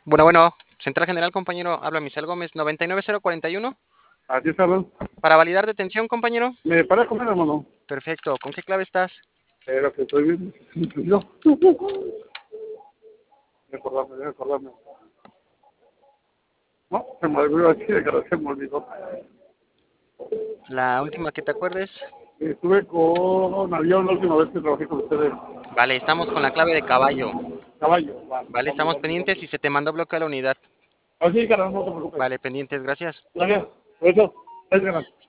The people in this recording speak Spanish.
Bueno, Central General, compañero, habla Misael Gómez, 99041. Así es, Carlos. Para validar detención, compañero. Me paré comer, hermano. Perfecto, ¿con qué clave estás? Lo que estoy viendo. Yo. Déjame acordarme. No, se me olvidó aquí, se me olvidó. La última que te acuerdes. Estuve con avión la última vez que trabajé con ustedes. Vale, estamos con la clave de caballo. Caballo, Vale, estamos pendientes y se te mandó bloqueo a la unidad. Así, Carlos, no te preocupes. Vale, pendientes, gracias. Gracias. Por eso, es ganas.